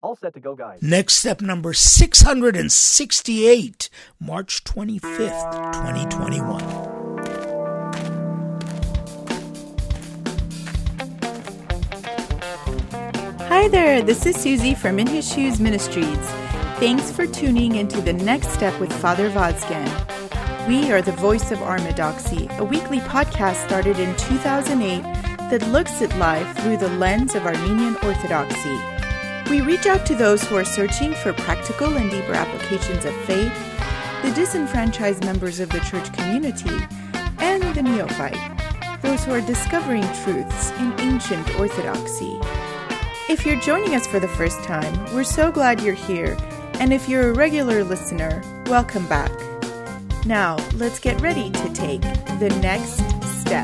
All set to go, guys. Next step number 668, March 25th, 2021. Hi there, this is Susie from In His Shoes Ministries. Thanks for tuning into the next step with Father Vazgen. We are the voice of Orthodoxy, a weekly podcast started in 2008 that looks at life through the lens of Armenian Orthodoxy. We reach out to those who are searching for practical and deeper applications of faith, the disenfranchised members of the church community, and the neophyte, those who are discovering truths in ancient Orthodoxy. If you're joining us for the first time, we're so glad you're here, and if you're a regular listener, welcome back. Now, let's get ready to take the next step.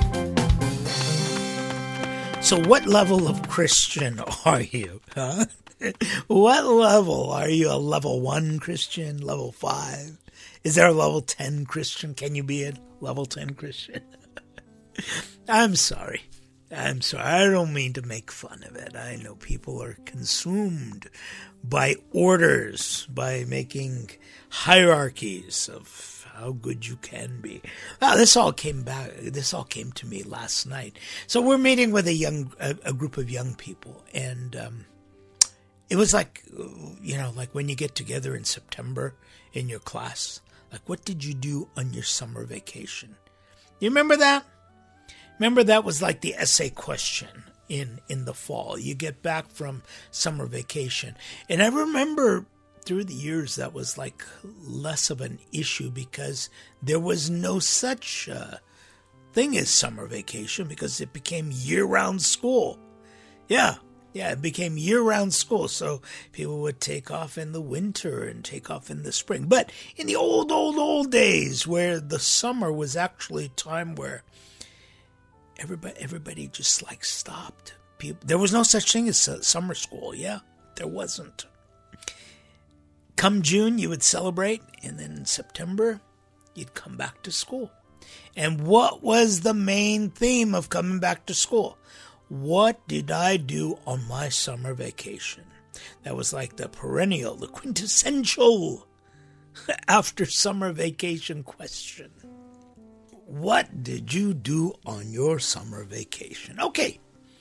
So what level of Christian are you? Huh? What level? Are you a level 1 Christian, level 5? Is there a level 10 Christian? Can you be a level 10 Christian? I'm sorry. I don't mean to make fun of it. I know people are consumed by orders, by making hierarchies of how good you can be. This all came to me last night. So we're meeting with a group of young people, and it was like, like when you get together in September in your class, like, what did you do on your summer vacation? You remember that? Remember, that was like the essay question in the fall. You get back from summer vacation. And I remember through the years that was like less of an issue because there was no such thing as summer vacation because it became year-round school. Yeah, it became year-round school. So people would take off in the winter and take off in the spring. But in the old days where the summer was actually a time where everybody just like stopped. There was no such thing as summer school. Yeah, there wasn't. Come June, you would celebrate, and then in September, you'd come back to school. And what was the main theme of coming back to school? What did I do on my summer vacation? That was like the perennial, the quintessential after summer vacation question. What did you do on your summer vacation? Okay,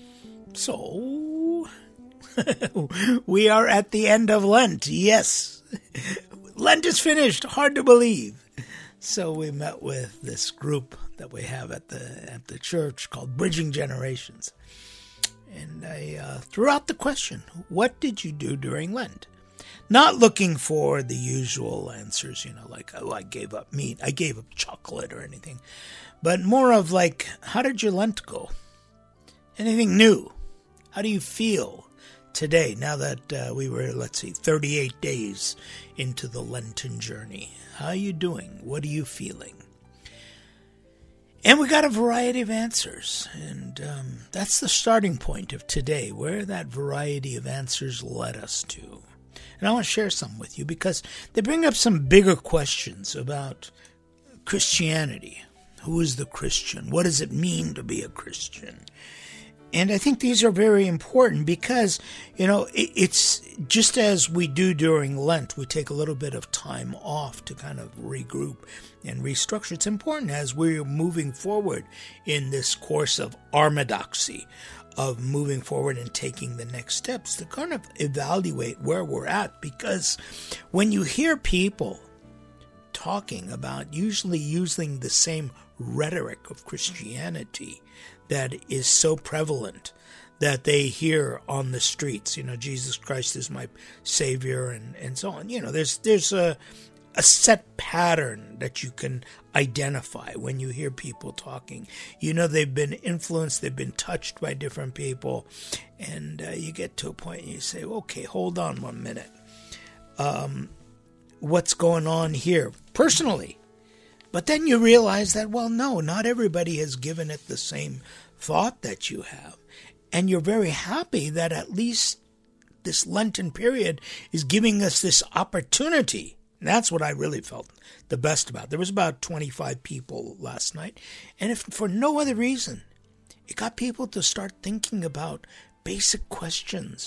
so we are at the end of Lent. Yes, Lent is finished. Hard to believe. So we met with this group that we have at the church called Bridging Generations. And I threw out the question, what did you do during Lent? Not looking for the usual answers, like, oh, I gave up meat, I gave up chocolate or anything. But more of like, how did your Lent go? Anything new? How do you feel today, now that we were, 38 days into the Lenten journey? How are you doing? What are you feeling? And we got a variety of answers, and that's the starting point of today, where that variety of answers led us to. And I want to share some with you because they bring up some bigger questions about Christianity. Who is the Christian? What does it mean to be a Christian? And I think these are very important because, it's just as we do during Lent, we take a little bit of time off to kind of regroup and restructure. It's important as we're moving forward in this course of orthodoxy, of moving forward and taking the next steps, to kind of evaluate where we're at. Because when you hear people talking about usually using the same rhetoric of Christianity that is so prevalent that they hear on the streets, Jesus Christ is my Savior and so on. There's a set pattern that you can identify when you hear people talking. They've been influenced, they've been touched by different people, and you get to a point and you say, okay, hold on 1 minute. What's going on here personally? But then you realize that, well, no, not everybody has given it the same thought that you have. And you're very happy that at least this Lenten period is giving us this opportunity. And that's what I really felt the best about. There was about 25 people last night. And if for no other reason, it got people to start thinking about basic questions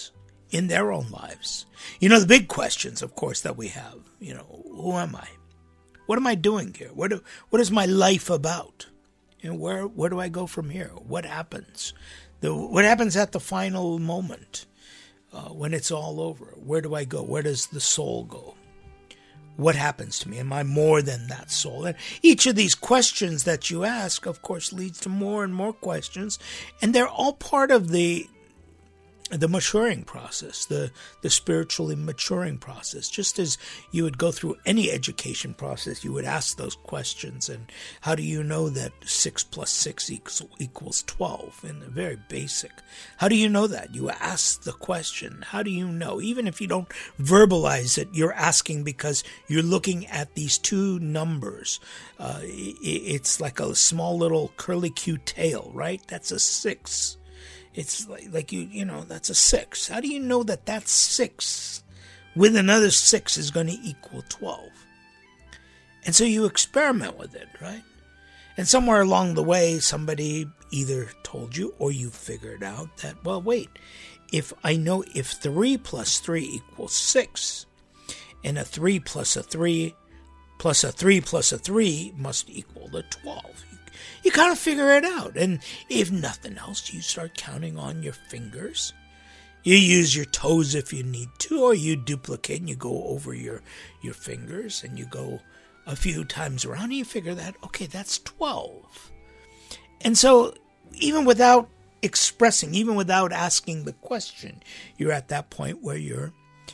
in their own lives. The big questions, of course, that we have. Who am I? What am I doing here? What is my life about? Where do I go from here? What happens? What happens at the final moment when it's all over? Where do I go? Where does the soul go? What happens to me? Am I more than that soul? And each of these questions that you ask, of course, leads to more and more questions, and they're all part of the maturing process, the spiritually maturing process. Just as you would go through any education process, you would ask those questions. And how do you know that 6 plus 6 equals 12? In the very basic. How do you know that? You ask the question. How do you know? Even if you don't verbalize it, you're asking because you're looking at these two numbers. It's like a small little curly-Q tail, right? That's a 6. It's like that's a 6. How do you know that 6 with another 6 is going to equal 12? And so you experiment with it, right? And somewhere along the way, somebody either told you or you figured out that, well, wait, if 3 plus 3 equals 6, and a 3 plus a 3 plus a 3 plus a 3 must equal the 12. You kind of figure it out. And if nothing else, you start counting on your fingers. You use your toes if you need to, or you duplicate and you go over your fingers and you go a few times around and you figure that, okay, that's 12. And so even without expressing, even without asking the question, you're at that point where you're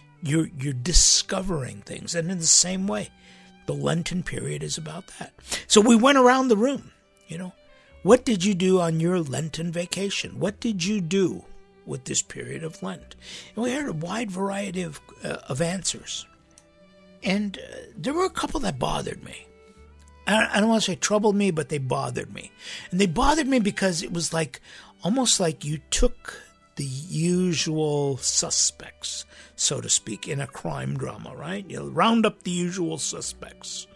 discovering things. And in the same way, the Lenten period is about that. So we went around the room. What did you do on your Lenten vacation? What did you do with this period of Lent? And we heard a wide variety of answers. And there were a couple that bothered me. I don't want to say troubled me, but they bothered me. And they bothered me because it was almost like you took the usual suspects, so to speak, in a crime drama, right? You round up the usual suspects.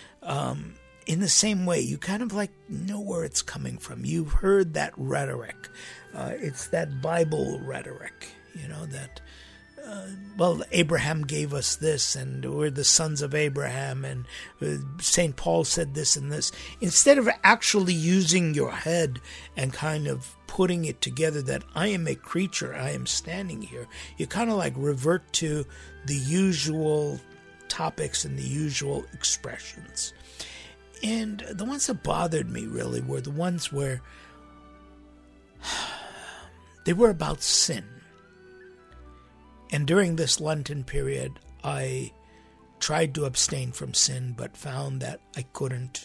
In the same way, you kind of know where it's coming from. You've heard that rhetoric. It's that Bible rhetoric, that, Abraham gave us this, and we're the sons of Abraham, and St. Paul said this and this. Instead of actually using your head and kind of putting it together that I am a creature, I am standing here, you kind of revert to the usual topics and the usual expressions. And the ones that bothered me really were the ones where they were about sin. And during this Lenten period, I tried to abstain from sin, but found that I couldn't.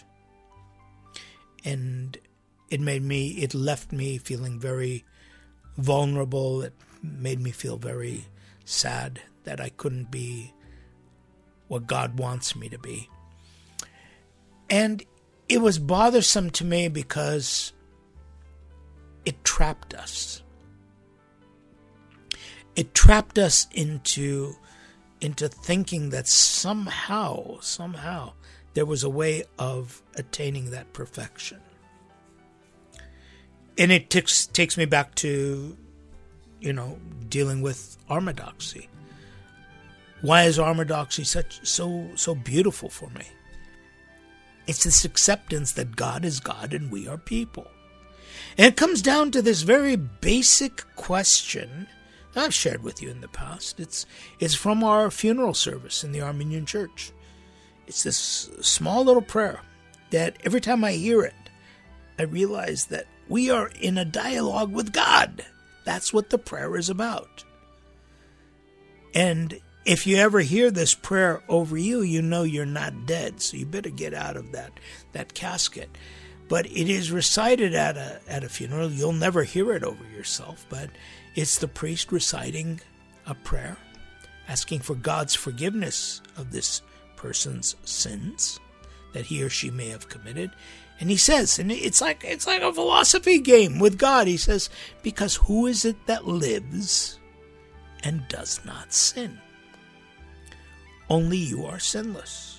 And it left me feeling very vulnerable. It made me feel very sad that I couldn't be what God wants me to be. And it was bothersome to me because it trapped us. It trapped us into thinking that somehow there was a way of attaining that perfection. And it takes me back to, dealing with orthodoxy. Why is orthodoxy so beautiful for me? It's this acceptance that God is God and we are people. And it comes down to this very basic question I've shared with you in the past. It's from our funeral service in the Armenian Church. It's this small little prayer that every time I hear it, I realize that we are in a dialogue with God. That's what the prayer is about. And if you ever hear this prayer over you, you know you're not dead, so you better get out of that casket. But it is recited at a funeral. You'll never hear it over yourself, but it's the priest reciting a prayer, asking for God's forgiveness of this person's sins that he or she may have committed. And he says, and it's like a philosophy game with God. He says, because who is it that lives and does not sin? Only you are sinless.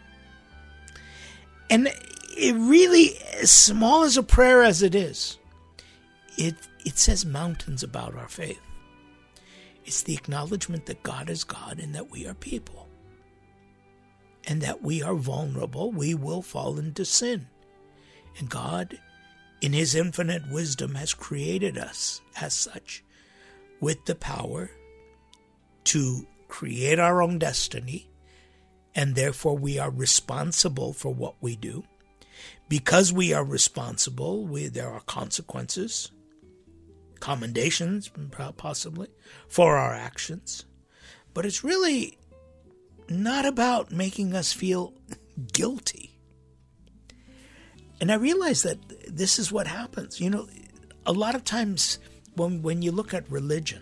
And it really, as small as a prayer as it is, it says mountains about our faith. It's the acknowledgement that God is God and that we are people. And that we are vulnerable. We will fall into sin. And God, in His infinite wisdom, has created us as such with the power to create our own destiny. And therefore we are responsible for what we do. Because we are responsible, there are consequences, commendations possibly, for our actions. But it's really not about making us feel guilty. And I realize that this is what happens. You know, a lot of times when you look at religion,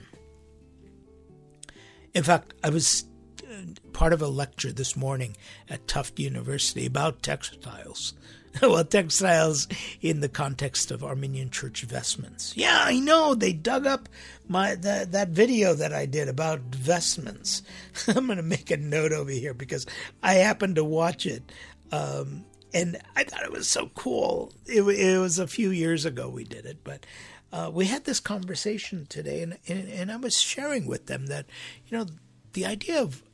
in fact, I was part of a lecture this morning at Tufts University about textiles. Well, textiles in the context of Armenian church vestments. Yeah, I know, they dug up that video that I did about vestments. I'm going to make a note over here because I happened to watch it. And I thought it was so cool. It was a few years ago we did it, but we had this conversation today, and I was sharing with them that, you know, the idea of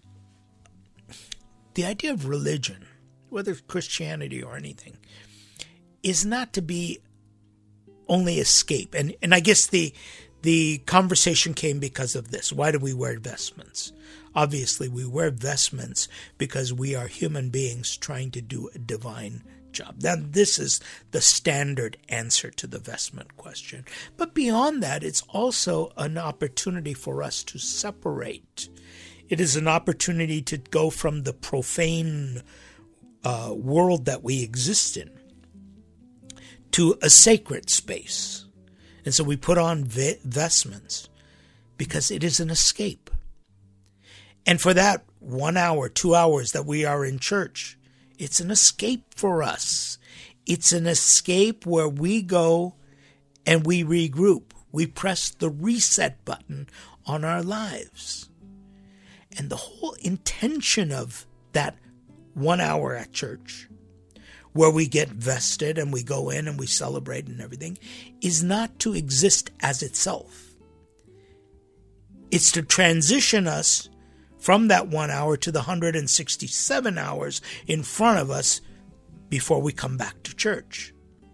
religion, whether it's Christianity or anything, is not to be only escape. And I guess the conversation came because of this. Why do we wear vestments? Obviously, we wear vestments because we are human beings trying to do a divine job. Now, this is the standard answer to the vestment question. But beyond that, it's also an opportunity for us to separate. It is an opportunity to go from the profane world that we exist in to a sacred space. And so we put on vestments because it is an escape. And for that 1 hour, 2 hours that we are in church, it's an escape for us. It's an escape where we go and we regroup. We press the reset button on our lives. And the whole intention of that 1 hour at church, where we get vested and we go in and we celebrate and everything, is not to exist as itself. It's to transition us from that 1 hour to the 167 hours in front of us before we come back to church.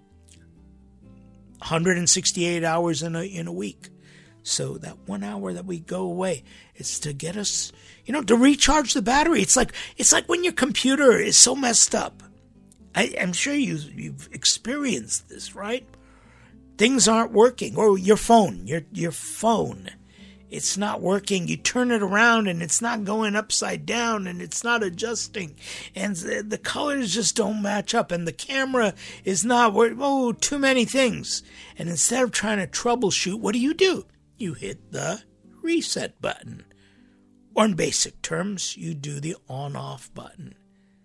168 hours in a week. So that 1 hour that we go away, it's to get us, to recharge the battery. It's like when your computer is so messed up. I'm sure you've experienced this, right? Things aren't working. Or your phone, your phone, it's not working. You turn it around and it's not going upside down and it's not adjusting. And the colors just don't match up. And the camera is not working. Oh, too many things. And instead of trying to troubleshoot, what do? You hit the reset button. Or in basic terms, you do the on-off button.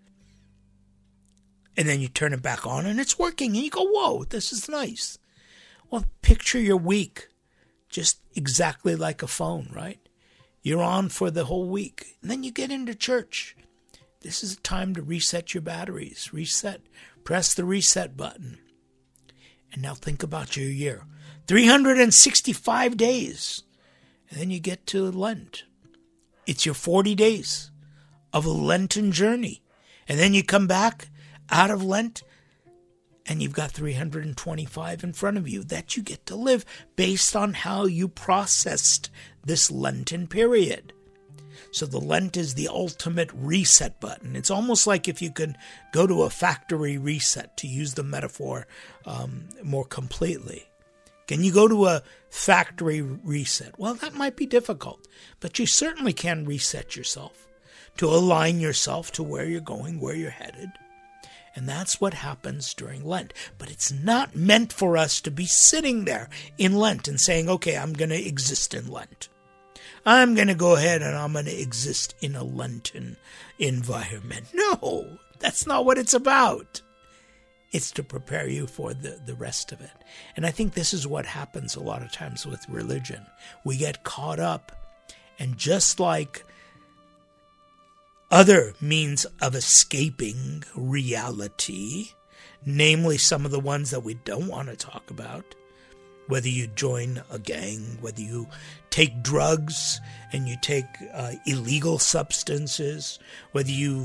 And then you turn it back on and it's working. And you go, whoa, this is nice. Well, picture your week just exactly like a phone, right? You're on for the whole week. And then you get into church. This is a time to reset your batteries. Reset. Press the reset button. And now think about your year. 365 days. And then you get to Lent. It's your 40 days of a Lenten journey. And then you come back out of Lent, and you've got 325 in front of you that you get to live based on how you processed this Lenten period. So the Lent is the ultimate reset button. It's almost like if you could go to a factory reset, to use the metaphor more completely. Can you go to a factory reset? Well, that might be difficult, but you certainly can reset yourself to align yourself to where you're going, where you're headed. And that's what happens during Lent. But it's not meant for us to be sitting there in Lent and saying, okay, I'm going to exist in Lent. I'm going to go ahead and I'm going to exist in a Lenten environment. No, that's not what it's about. It's to prepare you for the rest of it. And I think this is what happens a lot of times with religion. We get caught up, and just like other means of escaping reality, namely some of the ones that we don't want to talk about, whether you join a gang, whether you take drugs and you take illegal substances, whether you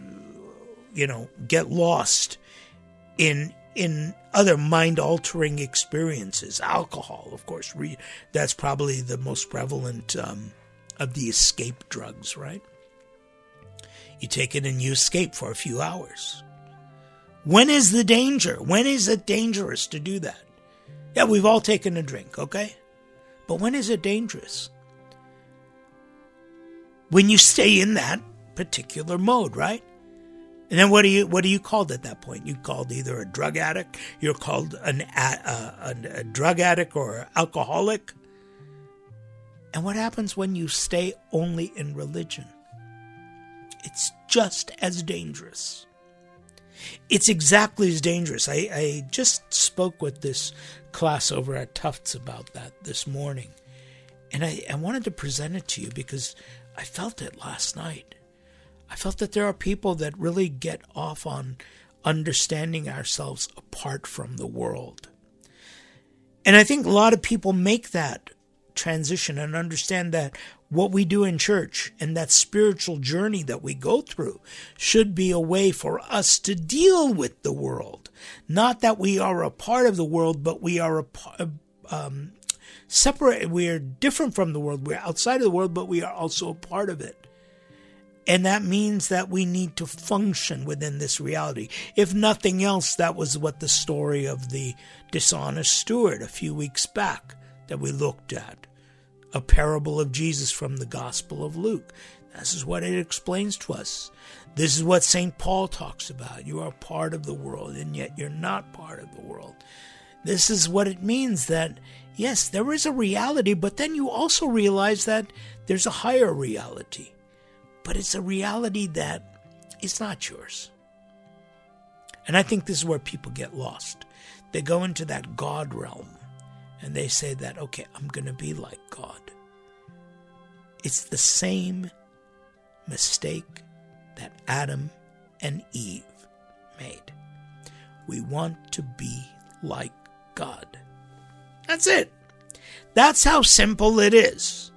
get lost in other mind-altering experiences. Alcohol, of course, that's probably the most prevalent of the escape drugs, right? You take it and you escape for a few hours. When is the danger? When is it dangerous to do that? Yeah, we've all taken a drink, okay? But when is it dangerous? When you stay in that particular mode, right? And then what are you called at that point? You're called either a drug addict, you're called a drug addict or alcoholic. And what happens when you stay only in religion? It's just as dangerous. It's exactly as dangerous. I just spoke with this class over at Tufts about that this morning. And I wanted to present it to you because I felt it last night. I felt that there are people that really get off on understanding ourselves apart from the world. And I think a lot of people make that transition and understand that what we do in church and that spiritual journey that we go through should be a way for us to deal with the world. Not that we are a part of the world, but we are separate. We are different from the world. We're outside of the world, but we are also a part of it. And that means that we need to function within this reality. If nothing else, that was what the story of the dishonest steward a few weeks back that we looked at. A parable of Jesus from the Gospel of Luke. This is what it explains to us. This is what St. Paul talks about. You are part of the world, and yet you're not part of the world. This is what it means that, yes, there is a reality, but then you also realize that there's a higher reality. But it's a reality that is not yours. And I think this is where people get lost. They go into that God realm. And they say that, okay, I'm going to be like God. It's the same mistake that Adam and Eve made. We want to be like God. That's it. That's how simple it is.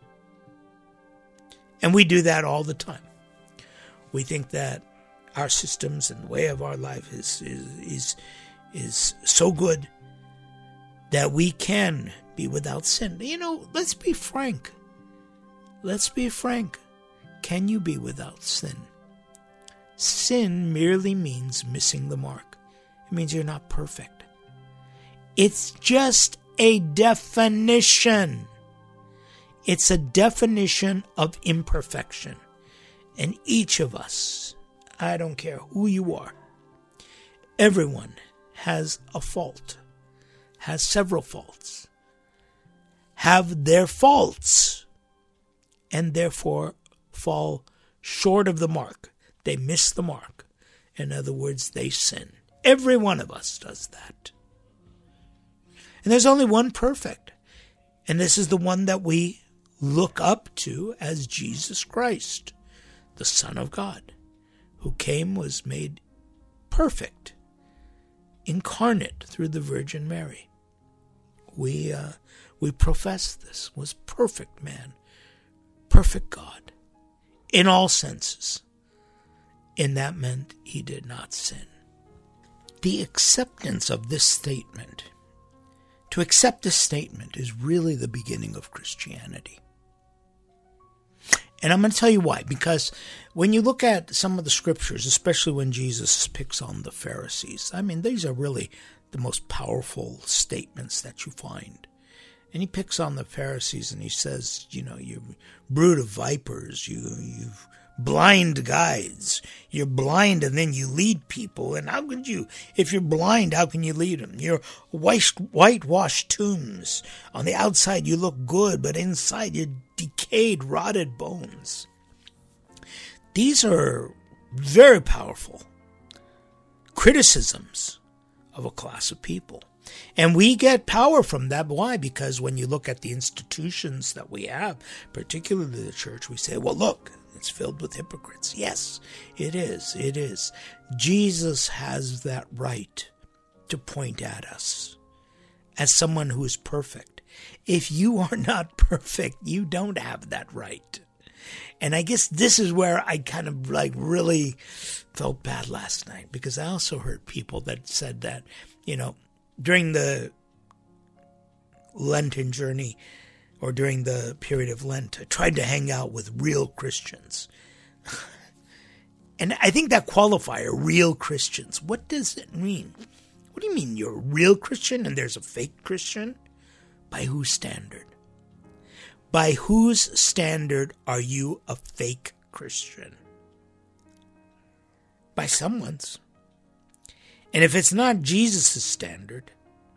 And we do that all the time. We think that our systems and the way of our life is so good that we can be without sin. Let's be frank. Let's be frank. Can you be without sin? Sin merely means missing the mark. It means you're not perfect. It's just a definition. It's a definition of imperfection. And each of us, I don't care who you are, everyone has a fault. Has several faults, have their faults, and therefore fall short of the mark. They miss the mark. In other words, they sin. Every one of us does that. And there's only one perfect. And this is the one that we look up to as Jesus Christ, the Son of God, who came, was made perfect, incarnate through the Virgin Mary. We profess this, was perfect man, perfect God, in all senses. And that meant he did not sin. The acceptance of this statement, to accept this statement is really the beginning of Christianity. And I'm going to tell you why. Because when you look at some of the scriptures, especially when Jesus picks on the Pharisees, these are really the most powerful statements that you find. And he picks on the Pharisees and he says, you brood of vipers, you blind guides. You're blind and then you lead people. And how could you, if you're blind, how can you lead them? You're whitewashed tombs. On the outside you look good, but inside you're decayed, rotted bones. These are very powerful criticisms of a class of people. And we get power from that. Why? Because when you look at the institutions that we have, particularly the church, we say, well, look, it's filled with hypocrites. Yes, it is. It is. Jesus has that right to point at us as someone who is perfect. If you are not perfect, you don't have that right. And I guess this is where I kind of really felt bad last night, because I also heard people that said that, during the Lenten journey or during the period of Lent, I tried to hang out with real Christians. And I think that qualifier, real Christians, what does it mean? What do you mean you're a real Christian and there's a fake Christian? By whose standard? By whose standard are you a fake Christian? By someone's. And if it's not Jesus' standard,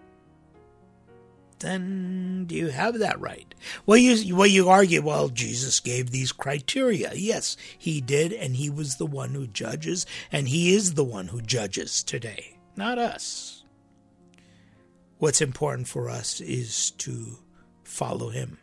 then do you have that right? Well, you argue, well, Jesus gave these criteria. Yes, he did, and he was the one who judges, and he is the one who judges today, not us. What's important for us is to follow him,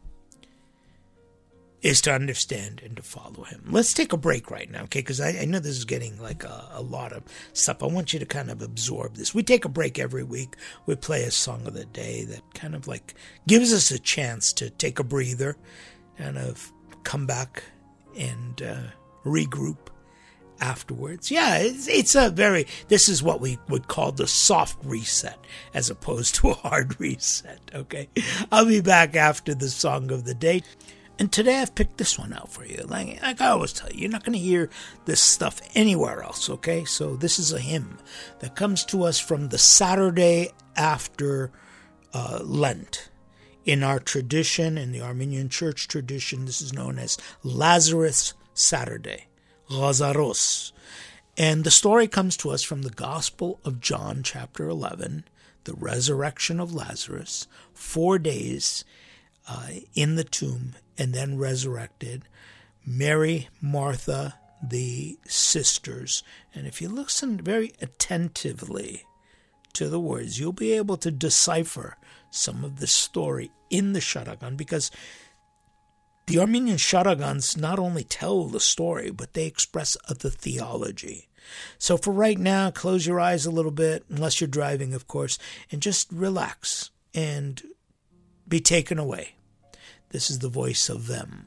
is to understand and to follow him. Let's take a break right now, okay? Because I know this is getting like a lot of stuff. I want you to kind of absorb this. We take a break every week. We play a song of the day that kind of like gives us a chance to take a breather, kind of come back and regroup afterwards. Yeah, it's a this is what we would call the soft reset as opposed to a hard reset, okay? I'll be back after the song of the day. And today I've picked this one out for you. Like I always tell you, you're not going to hear this stuff anywhere else, okay? So this is a hymn that comes to us from the Saturday after Lent. In our tradition, in the Armenian church tradition, this is known as Lazarus Saturday, Lazaros. And the story comes to us from the Gospel of John, chapter 11, the resurrection of Lazarus, 4 days in the tomb, and then resurrected. Mary, Martha, the sisters. And if you listen very attentively to the words, you'll be able to decipher some of the story in the Sharagan, because the Armenian Sharagans not only tell the story, but they express the theology. So for right now, close your eyes a little bit, unless you're driving, of course, and just relax and be taken away. This is the voice of them.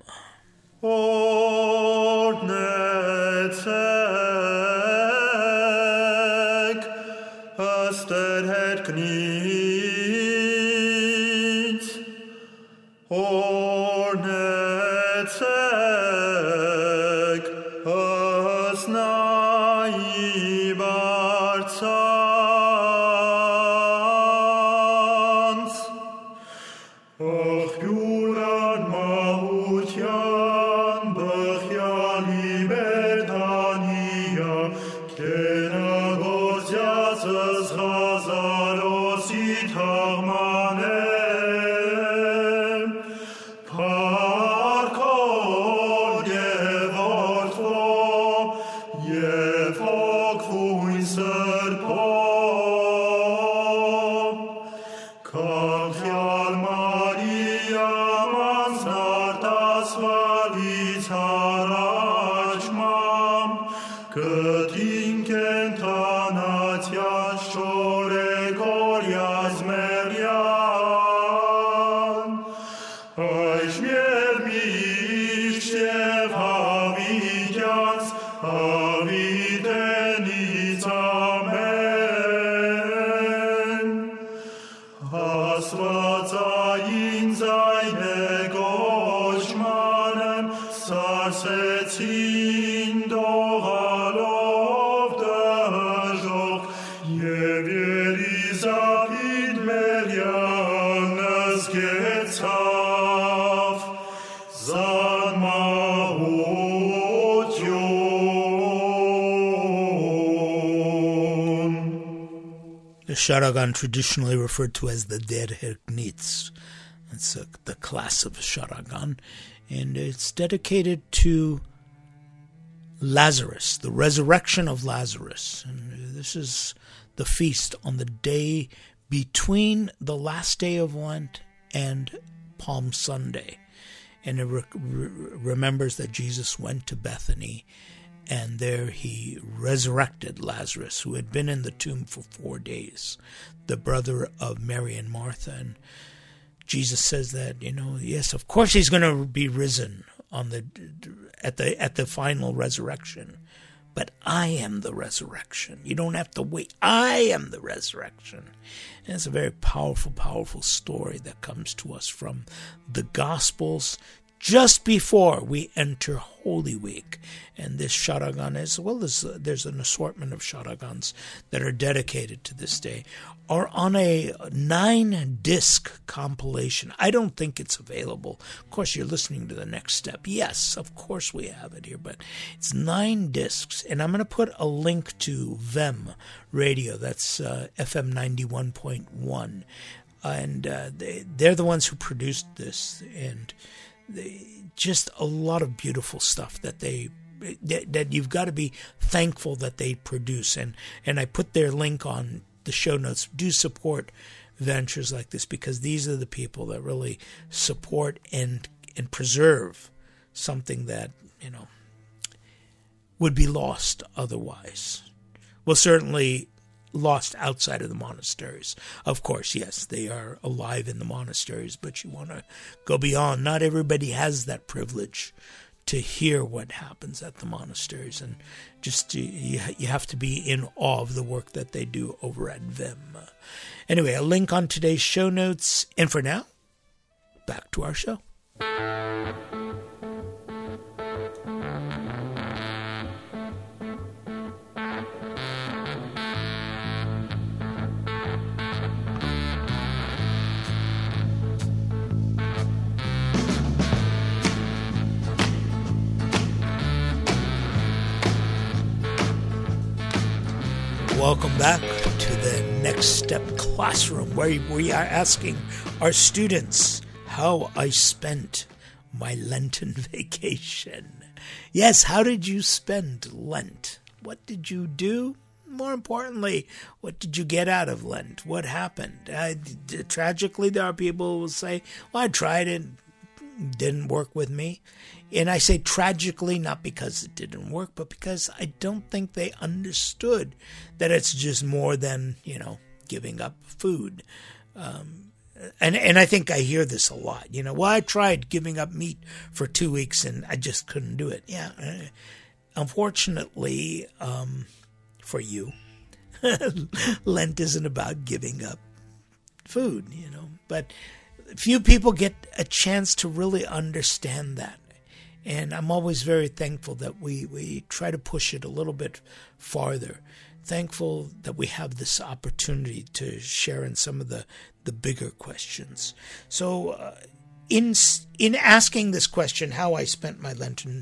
Sharagan, traditionally referred to as the Der Herknitz. It's the class of Sharagan, and it's dedicated to Lazarus, the resurrection of Lazarus. And this is the feast on the day between the last day of Lent and Palm Sunday. And it remembers that Jesus went to Bethany And there he resurrected Lazarus, who had been in the tomb for 4 days, the brother of Mary and Martha. And Jesus says that, yes, of course he's going to be risen at the final resurrection. But I am the resurrection. You don't have to wait. I am the resurrection. And it's a very powerful, powerful story that comes to us from the Gospels just before we enter Holy Week. And this sharagan, as well as there's an assortment of sharagans that are dedicated to this day, are on a 9-disc compilation. I don't think it's available. Of course, you're listening to The Next Step. Yes, of course we have it here, but it's 9 discs. And I'm going to put a link to VEM Radio. That's FM 91.1. And they're the ones who produced this. And just a lot of beautiful stuff that you've got to be thankful that they produce. And I put their link on the show notes. Do support ventures like this, because these are the people that really support and preserve something that would be lost otherwise. Well, certainly lost outside of the monasteries. Of course, yes, they are alive in the monasteries, but you want to go beyond. Not everybody has that privilege to hear what happens at the monasteries, and just you have to be in awe of the work that they do over at VEM. Anyway, a link on today's show notes, and for now, back to our show. Welcome back to the Next Step Classroom, where we are asking our students how I spent my Lenten vacation. Yes, how did you spend Lent? What did you do? More importantly, what did you get out of Lent? What happened? Tragically, there are people who will say, well, I tried it, didn't work with me. And I say tragically, not because it didn't work, but because I don't think they understood that it's just more than, giving up food. And I think I hear this a lot. Well, I tried giving up meat for 2 weeks and I just couldn't do it. Yeah. Unfortunately, for you, Lent isn't about giving up food, but few people get a chance to really understand that. And I'm always very thankful that we try to push it a little bit farther. Thankful that we have this opportunity to share in some of the bigger questions. So in asking this question, how I spent my Lenten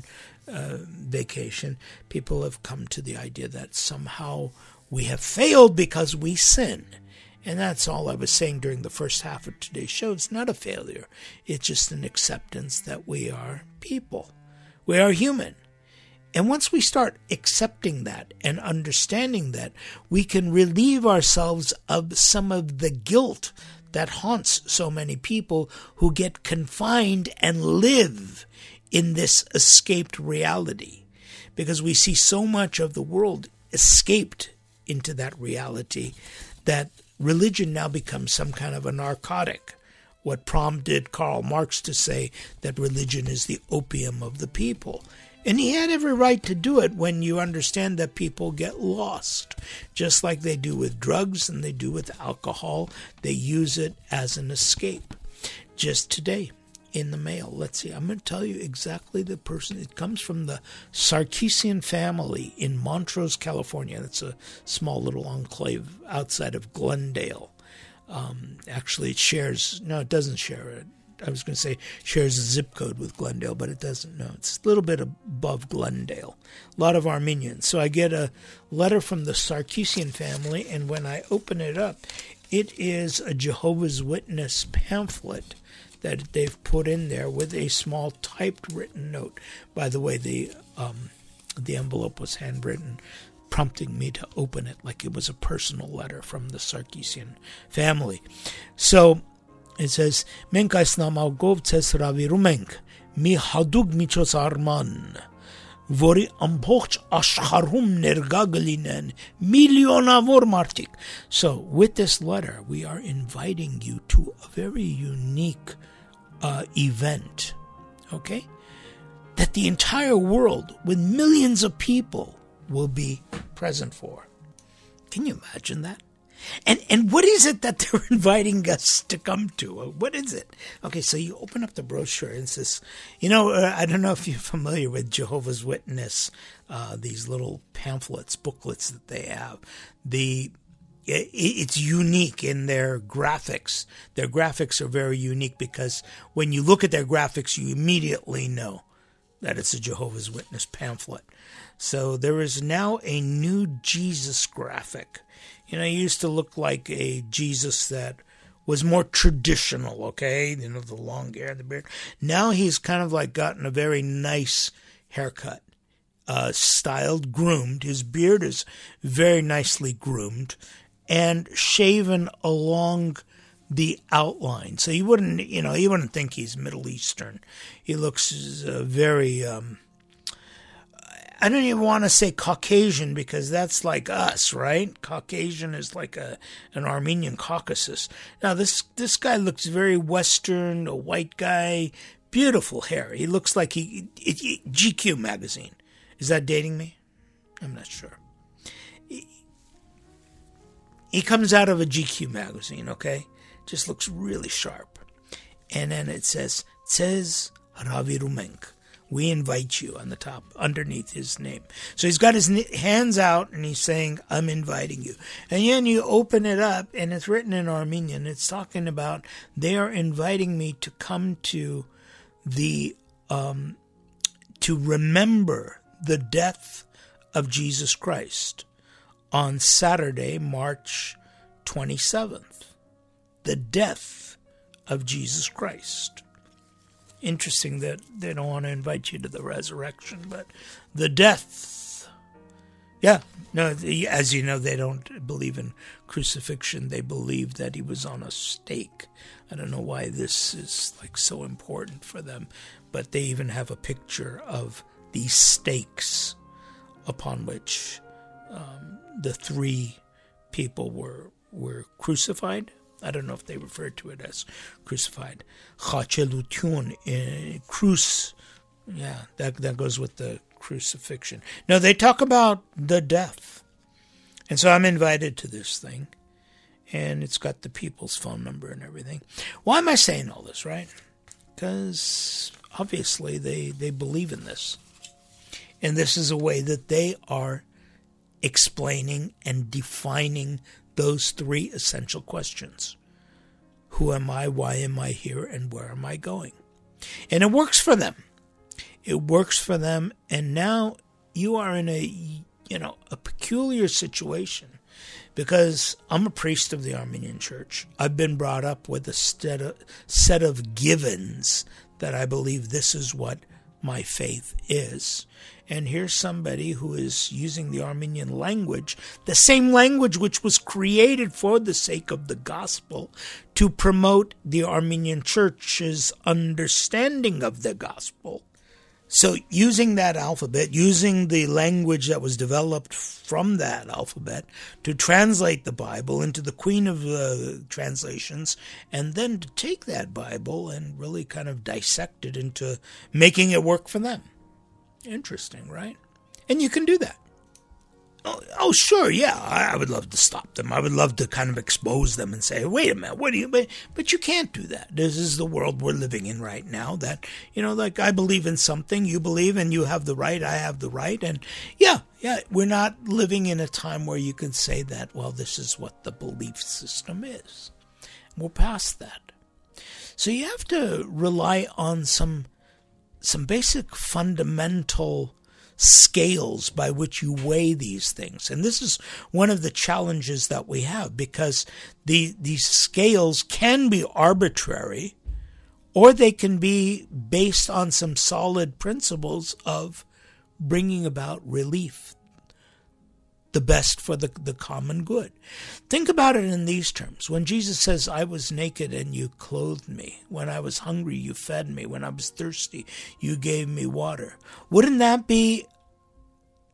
vacation, people have come to the idea that somehow we have failed because we sin. And that's all I was saying during the first half of today's show. It's not a failure. It's just an acceptance that we are people. We are human. And once we start accepting that and understanding that, we can relieve ourselves of some of the guilt that haunts so many people who get confined and live in this escaped reality. Because we see so much of the world escaped into that reality that religion now becomes some kind of a narcotic. What prompted Karl Marx to say that religion is the opium of the people. And he had every right to do it when you understand that people get lost. Just like they do with drugs and they do with alcohol. They use it as an escape. Just today in the mail, let's see, I'm going to tell you exactly the person. It comes from the Sarkeesian family in Montrose, California. That's a small little enclave outside of Glendale. Actually, it shares, no, it doesn't share it. I was going to say shares a zip code with Glendale, but it doesn't. No, it's a little bit above Glendale. A lot of Armenians. So I get a letter from the Sarkeesian family, and when I open it up, it is a Jehovah's Witness pamphlet that they've put in there with a small typed written note. By the way, the envelope was handwritten, prompting me to open it like it was a personal letter from the Sarkeesian family. So it says, Մենք այս նամակով ցես հրավիրում ենք մի հատուկ միջոցառման, որի ամբողջ աշխարհում ներկա կլինեն միլիոնավոր մարդիկ. So with this letter, we are inviting you to a very unique event, okay? That the entire world, with millions of people, will be present for. Can you imagine that? And what is it that they're inviting us to come to? What is it? Okay, so you open up the brochure and it says, I don't know if you're familiar with Jehovah's Witness, these little pamphlets, booklets that they have. It's unique in their graphics. Their graphics are very unique because when you look at their graphics, you immediately know that it's a Jehovah's Witness pamphlet. So there is now a new Jesus graphic. He used to look like a Jesus that was more traditional, okay? The long hair, the beard. Now he's kind of like gotten a very nice haircut, styled, groomed. His beard is very nicely groomed and shaven along the outline. So you wouldn't think he's Middle Eastern. He looks very... I don't even want to say Caucasian because that's like us, right? Caucasian is like an Armenian Caucasus. Now, this guy looks very Western, a white guy, beautiful hair. He looks like GQ magazine. Is that dating me? I'm not sure. He comes out of a GQ magazine, okay? Just looks really sharp. And then it says Ravi Rumenk. We invite you on the top, underneath his name. So he's got his hands out and he's saying, I'm inviting you. And then you open it up and it's written in Armenian. It's talking about they are inviting me to come to to remember the death of Jesus Christ on Saturday, March 27th. The death of Jesus Christ. Interesting that they don't want to invite you to the resurrection, but the death. Yeah, no, as you know, they don't believe in crucifixion. They believe that he was on a stake. I don't know why this is like so important for them, but they even have a picture of these stakes upon which the three people were crucified. I don't know if they refer to it as crucified. Chachelutun, crus. Yeah, that goes with the crucifixion. No, they talk about the death. And so I'm invited to this thing. And it's got the people's phone number and everything. Why am I saying all this, right? Because obviously they believe in this. And this is a way that they are explaining and defining those three essential questions. Who am I? Why am I here? And where am I going? And it works for them. It works for them. And now you are in a peculiar situation because I'm a priest of the Armenian Church. I've been brought up with a set of givens that I believe this is what my faith is. And here's somebody who is using the Armenian language, the same language which was created for the sake of the gospel, to promote the Armenian Church's understanding of the gospel. So using that alphabet, using the language that was developed from that alphabet to translate the Bible into the queen of translations, and then to take that Bible and really kind of dissect it into making it work for them. Interesting, right? And you can do that. Oh, sure, yeah, I would love to stop them. I would love to kind of expose them and say, wait a minute, what do you... But you can't do that. This is the world we're living in right now that, like I believe in something, you believe, and you have the right, I have the right. And yeah, we're not living in a time where you can say that, well, this is what the belief system is. We're past that. So you have to rely on some basic fundamental scales by which you weigh these things. And this is one of the challenges that we have, because these scales can be arbitrary, or they can be based on some solid principles of bringing about relief, the best for the common good. Think about it in these terms. When Jesus says, I was naked and you clothed me. When I was hungry, you fed me. When I was thirsty, you gave me water. Wouldn't that be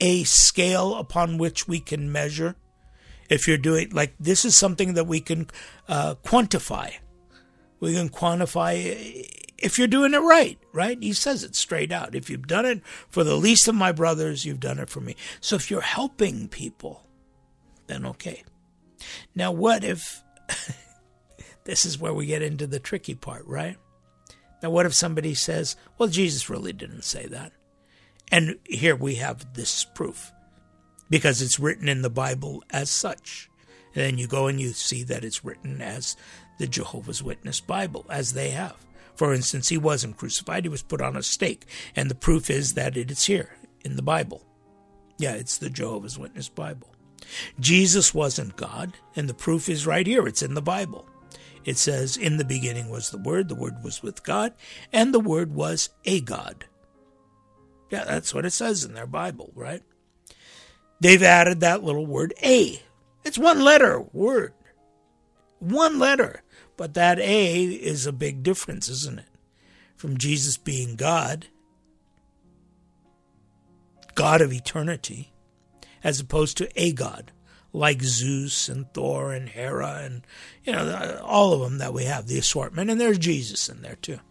a scale upon which we can measure? If you're doing, like, this is something that we can quantify. We can quantify if you're doing it right? He says it straight out. If you've done it for the least of my brothers, you've done it for me. So if you're helping people, then okay. Now, what if, this is where we get into the tricky part, right? Now, what if somebody says, well, Jesus really didn't say that? And here we have this proof, because it's written in the Bible as such. And then you go and you see that it's written as the Jehovah's Witness Bible, as they have. For instance, he wasn't crucified, he was put on a stake. And the proof is that it is here in the Bible. Yeah, it's the Jehovah's Witness Bible. Jesus wasn't God, and the proof is right here. It's in the Bible. It says, in the beginning was the Word was with God, and the Word was a God. Yeah, that's what it says in their Bible, right? They've added that little word, a. It's one letter word. One letter. But that a is a big difference, isn't it? From Jesus being God, God of eternity, as opposed to a God, like Zeus and Thor and Hera and, all of them that we have, the assortment. And there's Jesus in there too.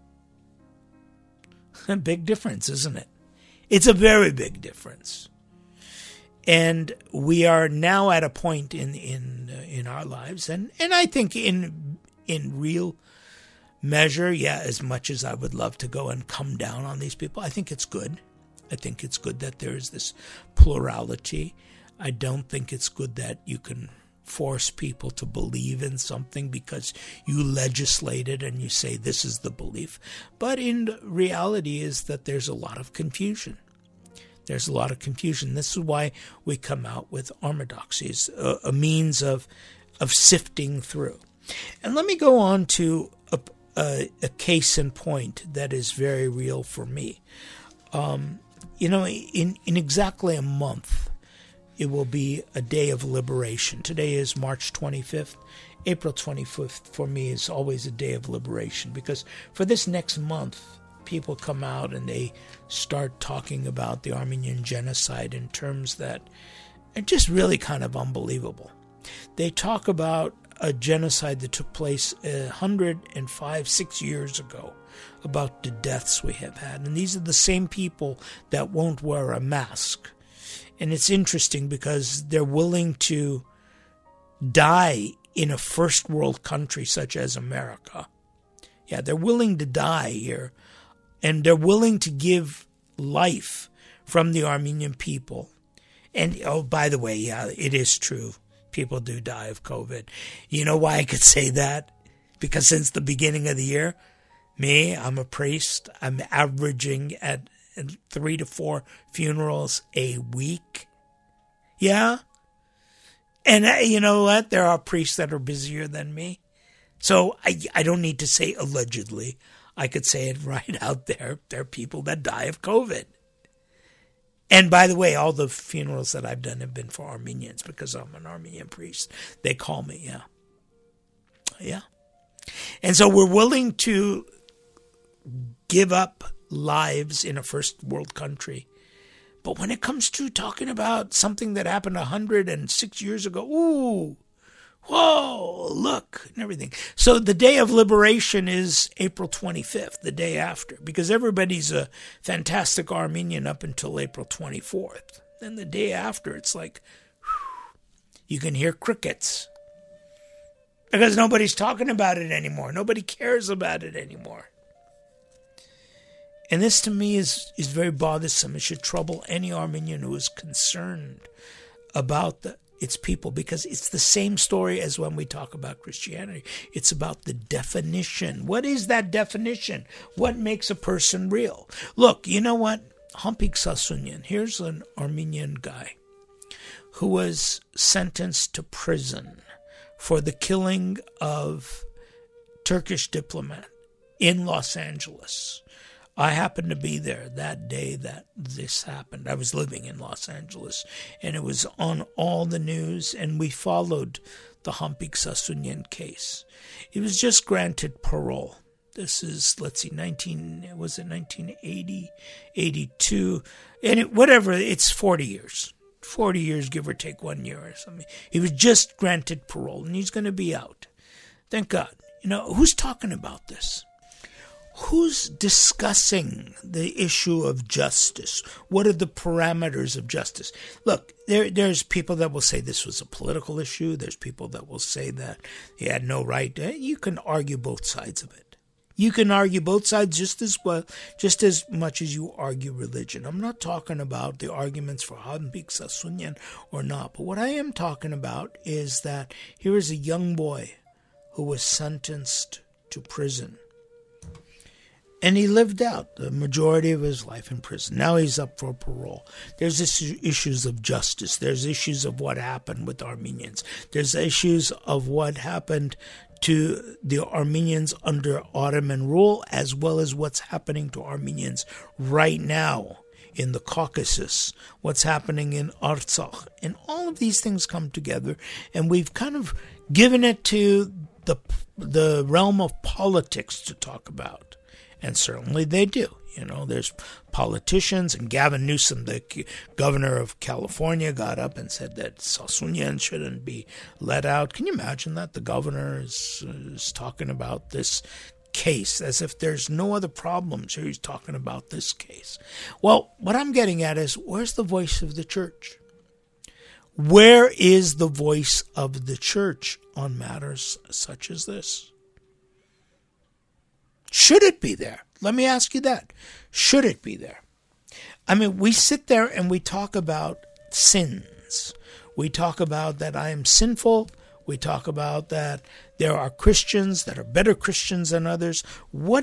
A big difference, isn't it? It's a very big difference. And we are now at a point in our lives, and I think in real measure, as much as I would love to go and come down on these people, I think it's good. I think it's good that there is this plurality. I don't think it's good that you can force people to believe in something because you legislate it and you say this is the belief. But in reality is that there's a lot of confusion. There's a lot of confusion. This is why we come out with orthodoxies, a means of sifting through. And let me go on to a case in point that is very real for me. In exactly a month, it will be a day of liberation. Today is March 25th. April 25th for me is always a day of liberation, because for this next month, people come out and they start talking about the Armenian genocide in terms that are just really kind of unbelievable. They talk about a genocide that took place 106 years ago, about the deaths we have had. And these are the same people that won't wear a mask. And it's interesting because they're willing to die in a first world country such as America. Yeah, they're willing to die here. And they're willing to give life from the Armenian people. And, by the way, it is true. People do die of COVID. You know why I could say that? Because since the beginning of the year, I'm a priest. I'm averaging at 3 to 4 funerals a week. Yeah? And you know what? There are priests that are busier than me. So I don't need to say allegedly. I could say it right out there. There are people that die of COVID. And by the way, all the funerals that I've done have been for Armenians because I'm an Armenian priest. They call me, yeah. And so we're willing to give up lives in a first world country. But when it comes to talking about something that happened 106 years ago, ooh, whoa, look, and everything. So the day of liberation is April 25th, the day after, because everybody's a fantastic Armenian up until April 24th. Then the day after, it's like, whew, you can hear crickets. Because nobody's talking about it anymore. Nobody cares about it anymore. And this to me is very bothersome. It should trouble any Armenian who is concerned about its people, because it's the same story as when we talk about Christianity. It's about the definition. What is that definition? What makes a person real? Look, you know what? Hampik Sasunyan, here's an Armenian guy who was sentenced to prison for the killing of Turkish diplomat in Los Angeles. I happened to be there that day that this happened. I was living in Los Angeles, and it was on all the news, and we followed the Hampik Sasunyan case. He was just granted parole. This is, let's see, 1980, 82, and it's 40 years. 40 years, give or take 1 year or something. He was just granted parole, and he's going to be out. Thank God. Who's talking about this? Who's discussing the issue of justice? What are the parameters of justice? Look, there's people that will say this was a political issue. There's people that will say that he had no right. You can argue both sides of it. You can argue both sides just as much as you argue religion. I'm not talking about the arguments for Hampik Sasunnyan or not. But what I am talking about is that here is a young boy who was sentenced to prison. And he lived out the majority of his life in prison. Now he's up for parole. There's issues of justice. There's issues of what happened with Armenians. There's issues of what happened to the Armenians under Ottoman rule, as well as what's happening to Armenians right now in the Caucasus, what's happening in Artsakh. And all of these things come together, and we've kind of given it to the realm of politics to talk about. And certainly they do. There's politicians, and Gavin Newsom, the governor of California, got up and said that Sasunnyan shouldn't be let out. Can you imagine that? The governor is talking about this case as if there's no other problems here. He's talking about this case. Well, what I'm getting at is, where's the voice of the church? Where is the voice of the church on matters such as this? Should it be there? Let me ask you that. Should it be there? I mean, we sit there and we talk about sins. We talk about that I am sinful. We talk about that there are Christians that are better Christians than others. How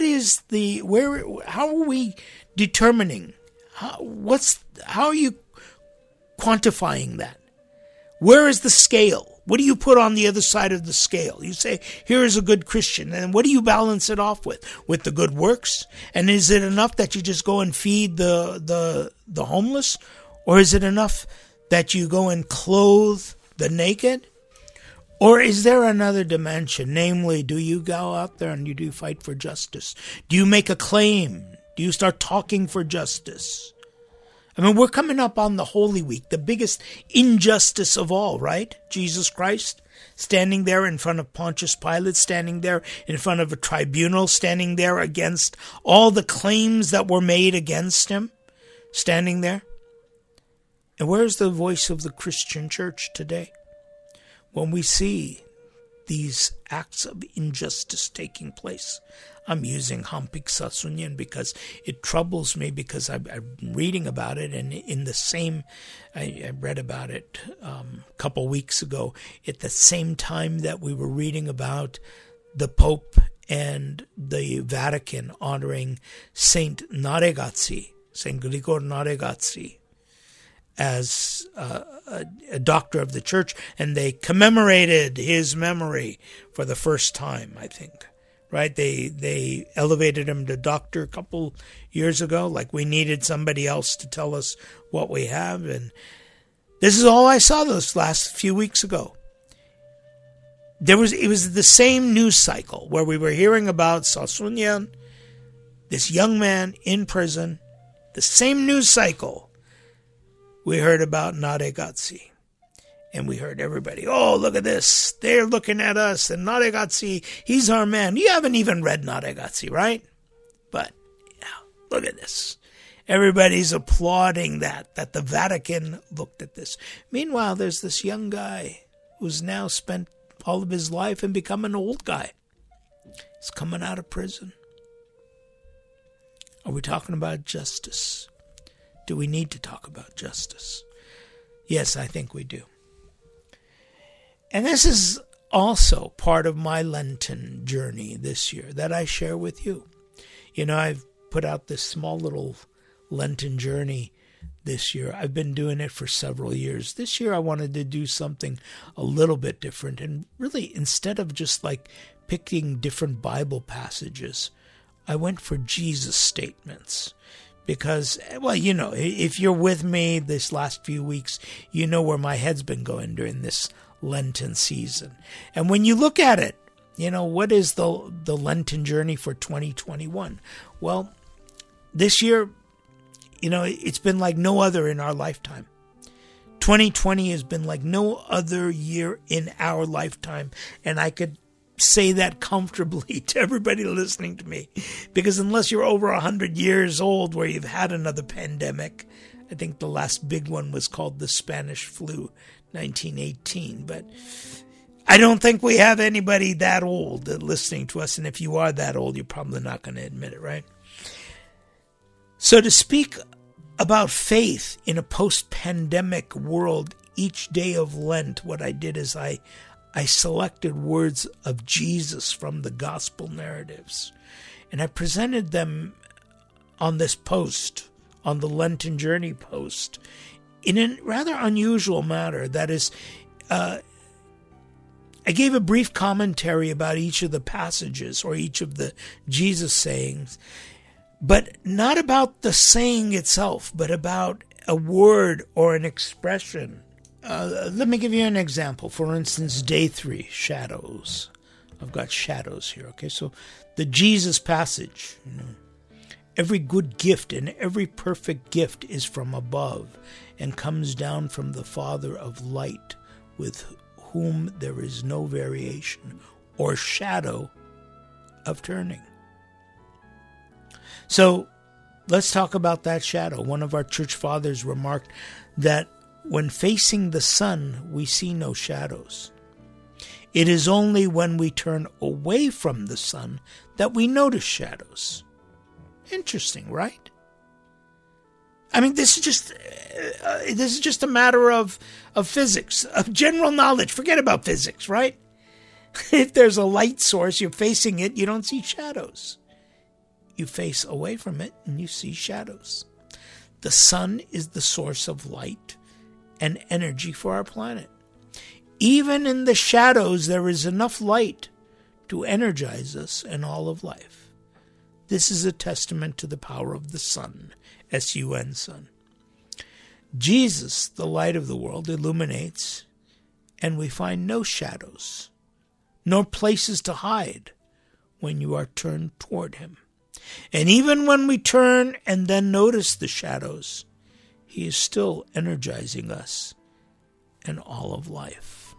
are we determining? How are you quantifying that? Where is the scale? What do you put on the other side of the scale? You say, here is a good Christian. And what do you balance it off with? With the good works? And is it enough that you just go and feed the homeless? Or is it enough that you go and clothe the naked? Or is there another dimension? Namely, do you go out there and do you fight for justice? Do you make a claim? Do you start talking for justice? I mean, we're coming up on the Holy Week, the biggest injustice of all, right? Jesus Christ standing there in front of Pontius Pilate, standing there in front of a tribunal, standing there against all the claims that were made against him, standing there. And where's the voice of the Christian church today? When we see these acts of injustice taking place. I'm using Hampik Sasunnyan because it troubles me, because I'm reading about it, and I read about it a couple weeks ago at the same time that we were reading about the Pope and the Vatican honoring Saint Naregazzi, Saint Grigor Naregazzi, as a doctor of the church, and they commemorated his memory for the first time, I think. Right? They elevated him to doctor a couple years ago, like we needed somebody else to tell us what we have. And this is all I saw those last few weeks ago. It was the same news cycle where we were hearing about Sasunnyan, this young man in prison, the same news cycle. We heard about Naregazzi. And we heard everybody, oh, look at this. They're looking at us. And Naregazzi, he's our man. You haven't even read Naregazzi, right? But, look at this. Everybody's applauding that the Vatican looked at this. Meanwhile, there's this young guy who's now spent all of his life and become an old guy. He's coming out of prison. Are we talking about justice? Do we need to talk about justice? Yes, I think we do. And this is also part of my Lenten journey this year that I share with you. I've put out this small little Lenten journey this year. I've been doing it for several years. This year I wanted to do something a little bit different. And really, instead of just like picking different Bible passages, I went for Jesus statements. Because, if you're with me this last few weeks, you know where my head's been going during this Lenten season. And when you look at it, what is the Lenten journey for 2021? Well, this year, it's been like no other in our lifetime. 2020 has been like no other year in our lifetime. And I could say that comfortably to everybody listening to me. Because unless you're over 100 years old where you've had another pandemic, I think the last big one was called the Spanish flu, 1918. But I don't think we have anybody that old listening to us. And if you are that old, you're probably not going to admit it, right? So to speak about faith in a post-pandemic world, each day of Lent, what I did is I selected words of Jesus from the gospel narratives, and I presented them on this post, on the Lenten Journey post, in a rather unusual manner. That is, I gave a brief commentary about each of the passages or each of the Jesus sayings, but not about the saying itself, but about a word or an expression. Let me give you an example. For instance, day 3, shadows. I've got shadows here, okay? So the Jesus passage, every good gift and every perfect gift is from above and comes down from the Father of light, with whom there is no variation or shadow of turning. So let's talk about that shadow. One of our church fathers remarked that when facing the sun, we see no shadows. It is only when we turn away from the sun that we notice shadows. Interesting, right? I mean, this is just a matter of physics, of general knowledge. Forget about physics, right? If there's a light source, you're facing it, you don't see shadows. You face away from it and you see shadows. The sun is the source of light and energy for our planet. Even in the shadows, there is enough light to energize us and all of life. This is a testament to the power of the sun, S-U-N, sun. Jesus, the light of the world, illuminates, and we find no shadows, nor places to hide when you are turned toward him. And even when we turn and then notice the shadows, he is still energizing us and all of life.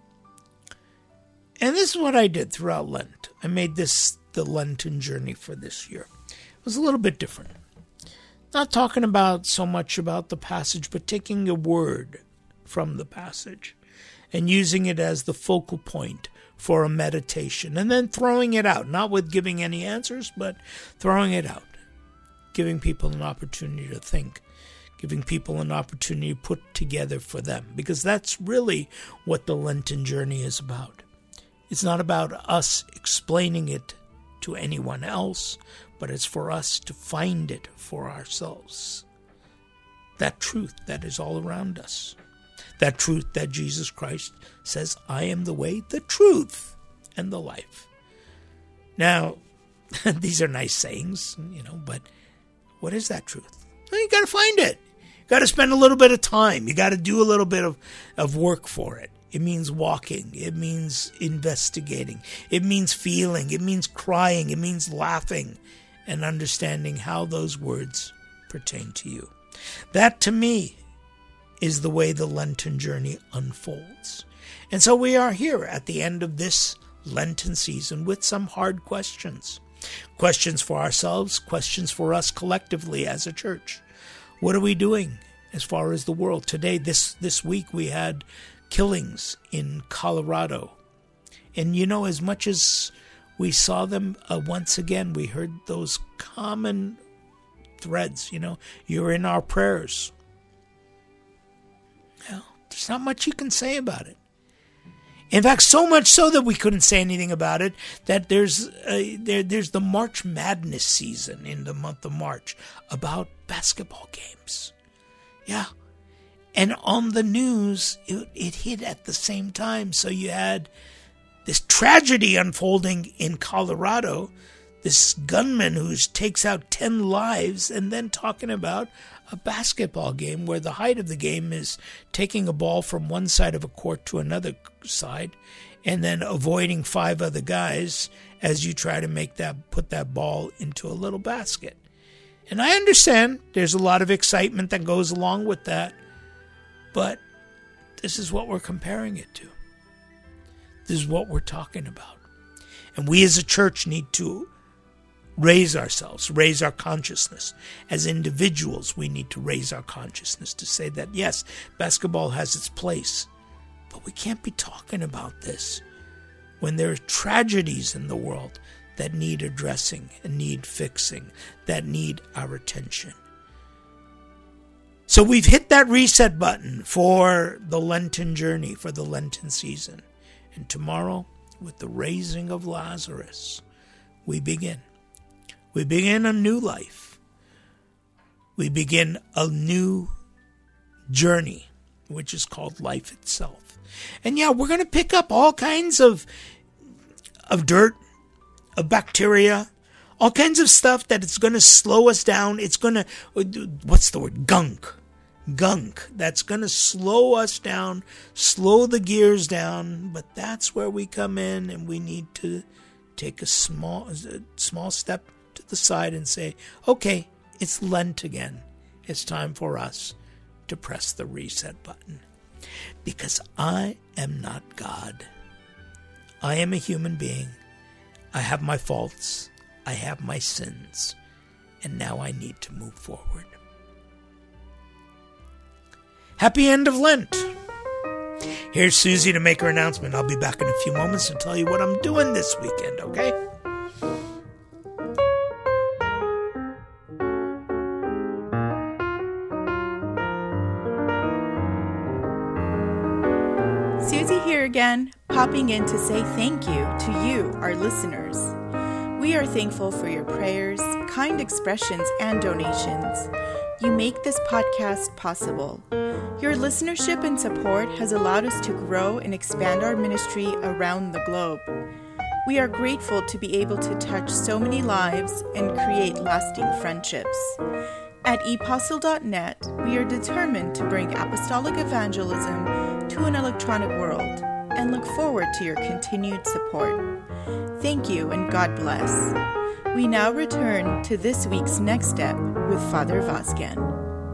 And this is what I did throughout Lent. I made this the Lenten journey for this year. It was a little bit different. Not talking about so much about the passage, but taking a word from the passage and using it as the focal point for a meditation, and then throwing it out, not with giving any answers, but throwing it out, giving people an opportunity to think, giving people an opportunity to put together for them, because that's really what the Lenten journey is about. It's not about us explaining it to anyone else, but it's for us to find it for ourselves. That truth that is all around us. That truth that Jesus Christ says, I am the way, the truth, and the life. Now, these are nice sayings, but what is that truth? Well, you got to find it. You got to spend a little bit of time. You got to do a little bit of work for it. It means walking. It means investigating. It means feeling. It means crying. It means laughing and understanding how those words pertain to you. That, to me, is the way the Lenten journey unfolds. And so we are here at the end of this Lenten season with some hard questions. Questions for ourselves, questions for us collectively as a church. What are we doing as far as the world? Today, this week, we had killings in Colorado. And as much as we saw them once again, we heard those common threads, you're in our prayers. Well, there's not much you can say about it. In fact, so much so that we couldn't say anything about it, that there's the March Madness season in the month of March about basketball games. Yeah. And on the news, it hit at the same time. So you had this tragedy unfolding in Colorado, this gunman who takes out 10 lives, and then talking about a basketball game where the height of the game is taking a ball from one side of a court to another side and then avoiding 5 other guys as you try to put that ball into a little basket. And I understand there's a lot of excitement that goes along with that, but this is what we're comparing it to. This is what we're talking about. And we as a church need to raise ourselves, raise our consciousness. As individuals, we need to raise our consciousness to say that, yes, basketball has its place, but we can't be talking about this when there are tragedies in the world that need addressing and need fixing, that need our attention. So we've hit that reset button for the Lenten journey, for the Lenten season. And tomorrow, with the raising of Lazarus, we begin. We begin a new life. We begin a new journey, which is called life itself. And yeah, we're going to pick up all kinds of dirt, of bacteria, all kinds of stuff that it's going to slow us down. It's going to, what's the word? Gunk. That's going to slow us down, slow the gears down. But that's where we come in, and we need to take a small step to the side and say, okay, it's Lent again. It's time for us to press the reset button. Because I am not God. I am a human being. I have my faults. I have my sins. And now I need to move forward. Happy end of Lent. Here's Susie to make her announcement. I'll be back in a few moments to tell you what I'm doing this weekend, okay? Susie here again, popping in to say thank you to you, our listeners. We are thankful for your prayers, kind expressions, and donations. You make this podcast possible. Your listenership and support has allowed us to grow and expand our ministry around the globe. We are grateful to be able to touch so many lives and create lasting friendships. At epostle.net, we are determined to bring apostolic evangelism to an electronic world and look forward to your continued support. Thank you and God bless. We now return to this week's Next Step with Father Vazgen.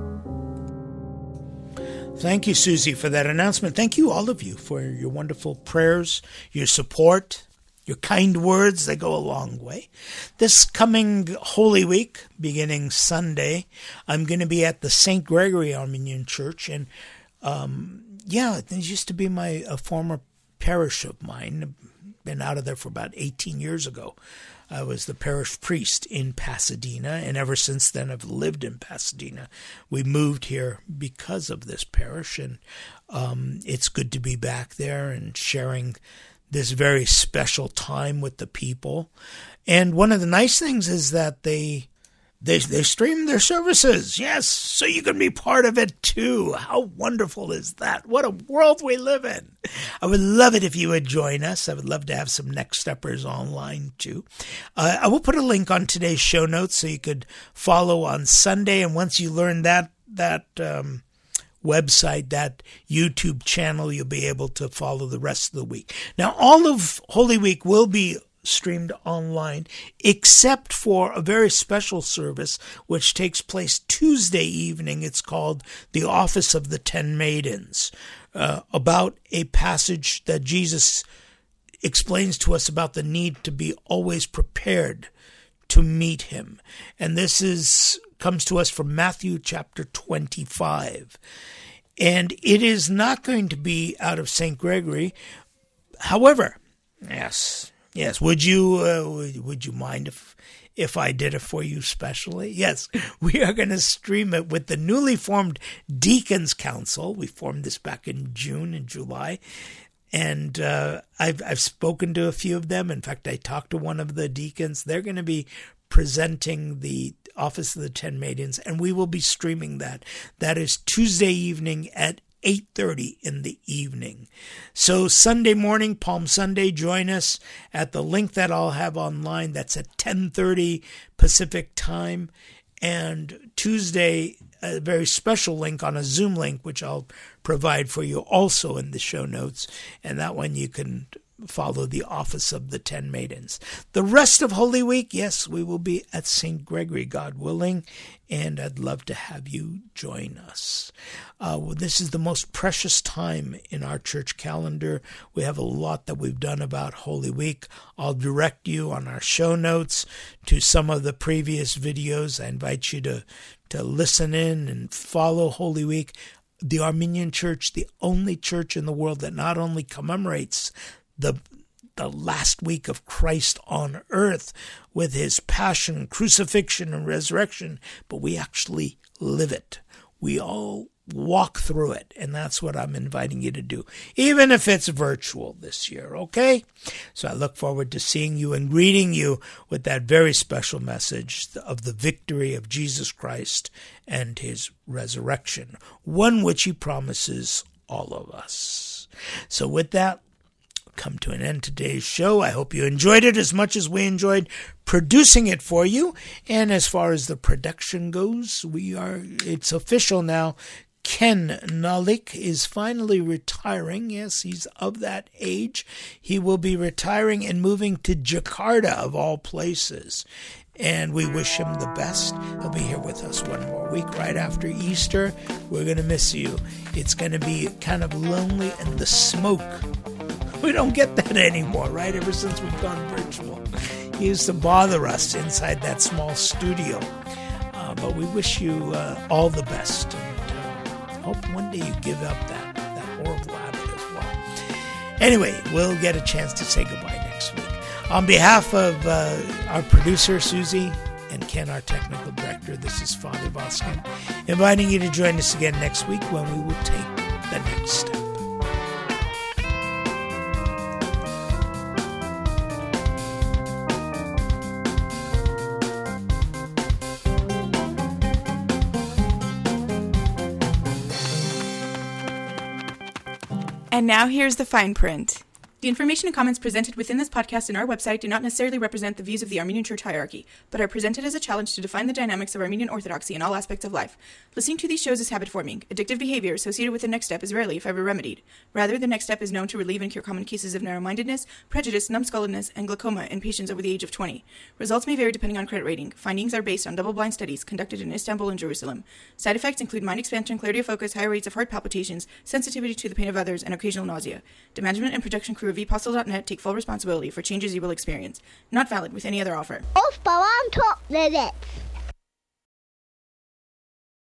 Thank you, Susie, for that announcement. Thank you, all of you, for your wonderful prayers, your support, your kind words. They go a long way. This coming Holy Week, beginning Sunday, I'm going to be at the St. Gregory Armenian Church. And, it used to be a former parish of mine. Been out of there for about 18 years ago. I was the parish priest in Pasadena, and ever since then I've lived in Pasadena. We moved here because of this parish, and it's good to be back there and sharing this very special time with the people. And one of the nice things is that they stream their services, yes, so you can be part of it too. How wonderful is that? What a world we live in. I would love it if you would join us. I would love to have some Next Steppers online too. I will put a link on today's show notes so you could follow on Sunday. And once you learn that website, that YouTube channel, you'll be able to follow the rest of the week. Now, all of Holy Week will be streamed online, except for a very special service which takes place Tuesday evening. It's called The Office of the 10 Maidens, about a passage that Jesus explains to us about the need to be always prepared to meet him. And this comes to us from Matthew chapter 25. And it is not going to be out of St. Gregory. However, Yes. Would you mind if I did it for you specially? Yes, we are going to stream it with the newly formed Deacons Council. We formed this back in June and July. And I've spoken to a few of them. In fact, I talked to one of the deacons. They're going to be presenting the Office of the 10 Maidens, and we will be streaming that. That is Tuesday evening at 8:30 in the evening. So Sunday morning, Palm Sunday, join us at the link that I'll have online. That's at 10:30 Pacific time. And Tuesday, a very special link on a Zoom link, which I'll provide for you also in the show notes. And that one you can follow the Office of the 10 Maidens. The rest of Holy Week, yes, we will be at St. Gregory, God willing, and I'd love to have you join us. This is the most precious time in our church calendar. We have a lot that we've done about Holy Week. I'll direct you on our show notes to some of the previous videos. I invite you to listen in and follow Holy Week. The Armenian Church, the only church in the world that not only commemorates the last week of Christ on earth with his passion, crucifixion, and resurrection, but we actually live it. We all walk through it, and that's what I'm inviting you to do, even if it's virtual this year, okay? So I look forward to seeing you and greeting you with that very special message of the victory of Jesus Christ and his resurrection, one which he promises all of us. So with that, come to an end today's show. I hope you enjoyed it as much as we enjoyed producing it for you. And as far as the production goes, it's official now. Ken Nalik is finally retiring. Yes, he's of that age. He will be retiring and moving to Jakarta, of all places. And we wish him the best. He'll be here with us one more week right after Easter. We're going to miss you. It's going to be kind of lonely, and the smoke, we don't get that anymore, right? Ever since we've gone virtual. He used to bother us inside that small studio. But we wish you all the best. And hope one day you give up that horrible habit as well. Anyway, we'll get a chance to say goodbye next week. On behalf of our producer, Susie, and Ken, our technical director, this is Father Voskin, inviting you to join us again next week when we will take the next step. And now here's the fine print. The information and comments presented within this podcast and our website do not necessarily represent the views of the Armenian Church hierarchy, but are presented as a challenge to define the dynamics of Armenian Orthodoxy in all aspects of life. Listening to these shows is habit-forming. Addictive behavior associated with the next step is rarely, if ever, remedied. Rather, the next step is known to relieve and cure common cases of narrow-mindedness, prejudice, numbskulledness, and glaucoma in patients over the age of 20. Results may vary depending on credit rating. Findings are based on double-blind studies conducted in Istanbul and Jerusalem. Side effects include mind expansion, clarity of focus, higher rates of heart palpitations, sensitivity to the pain of others, and occasional nausea. The management and production crew of ePostal.net take full responsibility for changes you will experience. Not valid with any other offer. Of babam top dedi.